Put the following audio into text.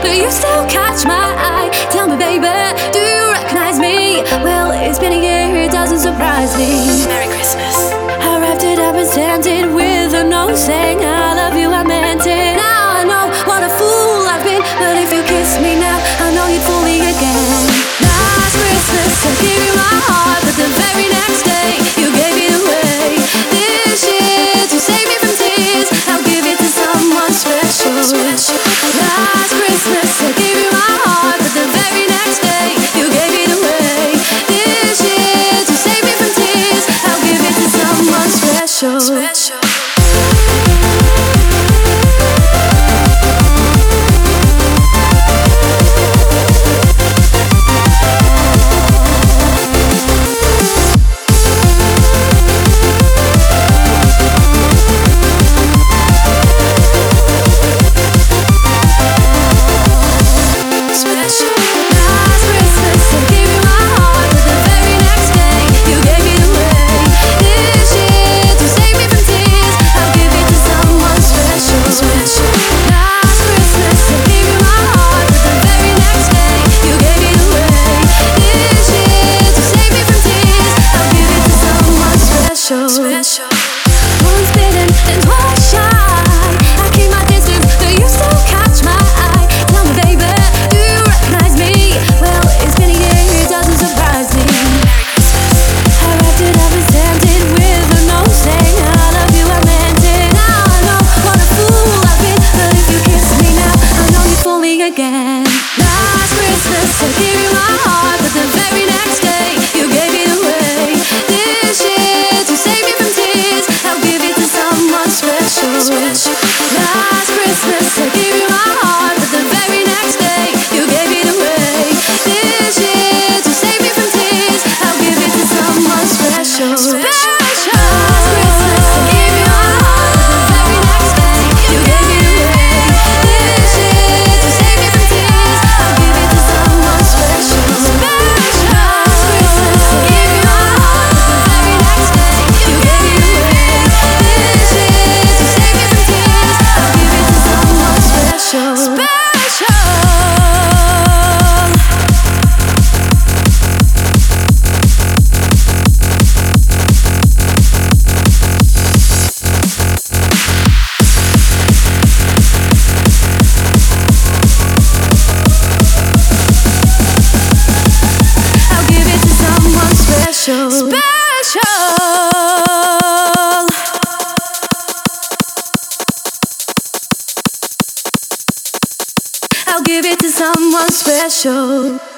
but you still catch my eye. Tell me, baby, do you recognize me? Well, it's been a year, it doesn't surprise me. Merry Christmas. I wrapped it up and stamped it with a note saying I love you, I meant it. Now I know what a fool I've been, but if you kiss me now, I know you'd fool me again. Last Christmas I gave you my heart, but the very next day you gave it away. This year, to save me from tears, I'll give it to someone special. Last Christmas I gave you my heart, but the very next day you gave it away. This year, to save me from tears, I'll give it to someone special. Special. Once bitten and twice shy, I keep my distance, but you still catch my eye. Tell me, baby, do you recognize me? Well, it's been a year, it doesn't surprise me. I wrapped it up and stamped it with a note saying I love you, I meant it. Now I know what a fool I've been, but if you kiss me now, I know you fool me again. Last Christmas I gave you my heart, but the very next day you gave it away. This year, to save me from tears, I'll give it to someone special. Last Christmas I gave you my heart, but the very next day you gave it away. This year, to save me from tears, I'll give it to someone special. Last Christmas I gave you my heart, but the very next day you gave it away. This year, to save me from tears, I'll give it to someone special. Last Christmas I gave you my heart, but the very next day you gave it away. This year, to save me from tears, I'll give it to someone special. I'll give it to someone special. I'll give it to someone special.